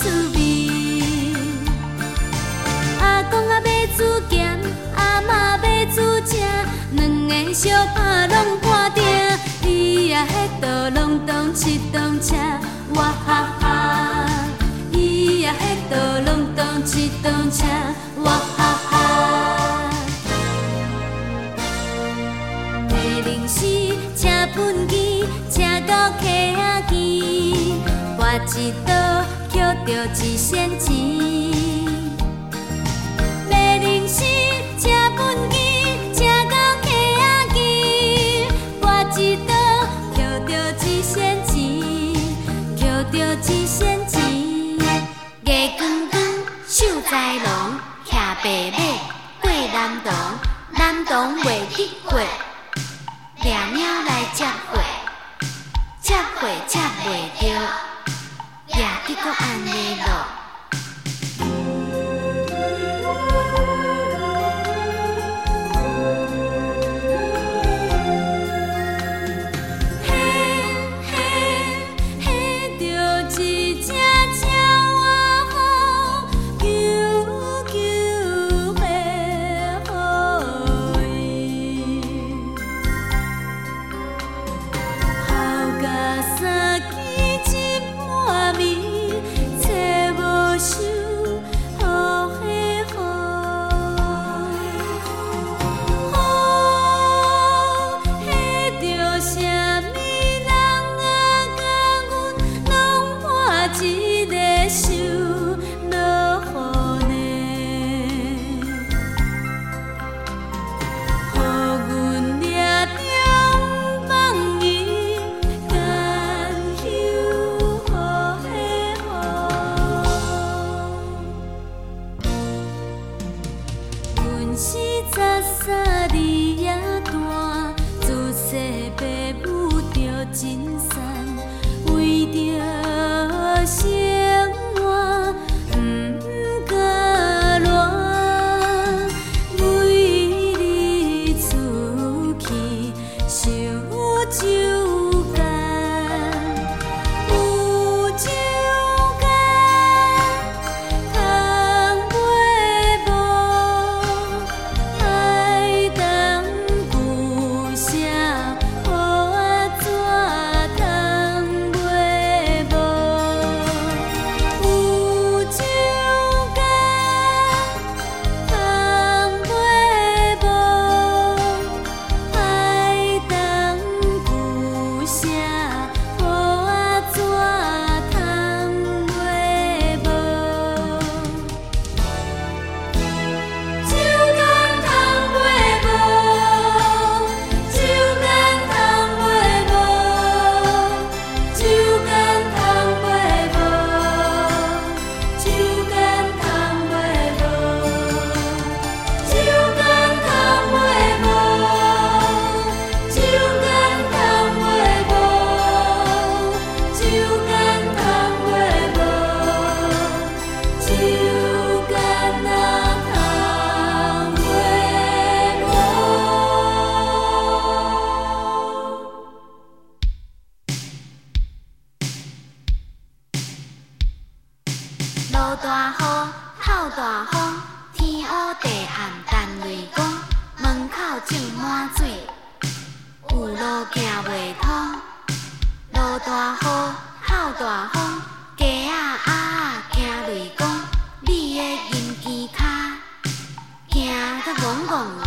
趣味。阿公啊要煮咸，阿嬷要煮正，两个相拍拢半定。伊呀迄道拢当一当车，哇哈哈！伊呀迄道拢当一当车，哇哈哈！迷零时车本机，车到溪仔边，跋一刀捡着一仙钱。迷零时车本机，车到溪仔边，跋一刀捡着一仙钱，捡着一仙钱。月光光，秀才郎，骑白马过南塘，南塘袂得过。抓猫来接货，接货接袂着，也得搁安尼落。落大雨，透大风，天黑地暗，等雷公，门口种满水，有路行袂通。落大雨，透大风，鸡仔鸭仔惊雷公，你的银枝脚，行得戆戆。